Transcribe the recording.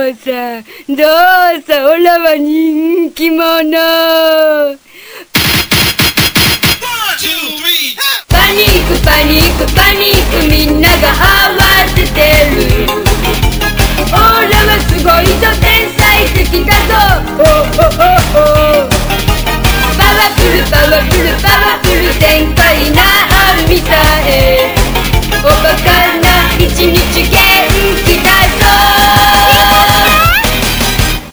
さん、どうぞ、オラは人気者。